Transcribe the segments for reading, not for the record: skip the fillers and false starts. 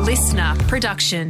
listener production.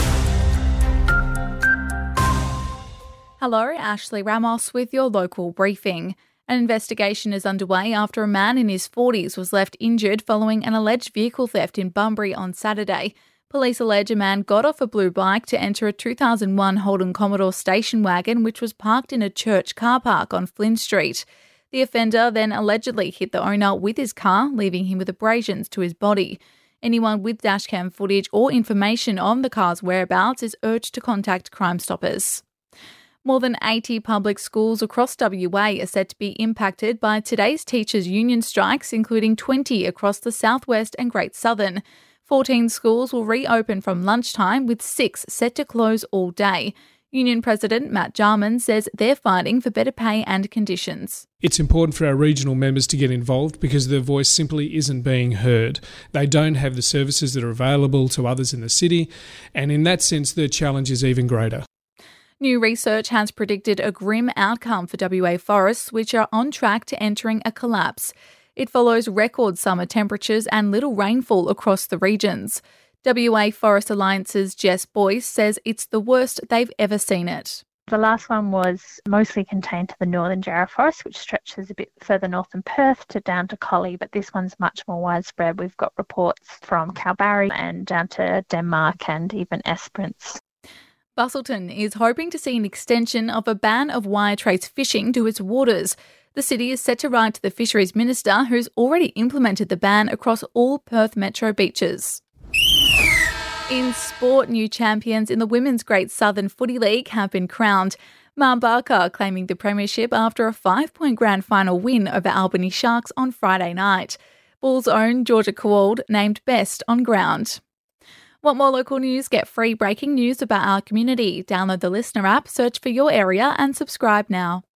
Hello, Ashley Ramos with your local briefing. An investigation is underway after a man in his 40s was left injured following an alleged vehicle theft in Bunbury on Saturday. Police allege a man got off a blue bike to enter a 2001 Holden Commodore station wagon which was parked in a church car park on Flynn Street. The offender then allegedly hit the owner with his car, leaving him with abrasions to his body. Anyone with dashcam footage or information on the car's whereabouts is urged to contact Crime Stoppers. More than 80 public schools across WA are set to be impacted by today's teachers' union strikes, including 20 across the southwest and Great Southern. 14 schools will reopen from lunchtime, with 6 set to close all day. Union President Matt Jarman says they're fighting for better pay and conditions. It's important for our regional members to get involved because their voice simply isn't being heard. They don't have the services that are available to others in the city, and in that sense, the challenge is even greater. New research has predicted a grim outcome for WA forests, which are on track to entering a collapse. It follows record summer temperatures and little rainfall across the regions. WA Forest Alliance's Jess Boyce says it's the worst they've ever seen it. The last one was mostly contained to the northern Jarrah Forest, which stretches a bit further north than Perth to down to Collie, but this one's much more widespread. We've got reports from Kalbarri and down to Denmark and even Esperance. Busselton is hoping to see an extension of a ban of wire trace fishing to its waters. The city is set to write to the Fisheries Minister, who's already implemented the ban across all Perth metro beaches. In sport, new champions in the Women's Great Southern Footy League have been crowned. Mount Barker claiming the premiership after a 5-point grand final win over Albany Sharks on Friday night. Bulls' own Georgia Kowald named best on ground. Want more local news? Get free breaking news about our community. Download the Listener app, search for your area and subscribe now.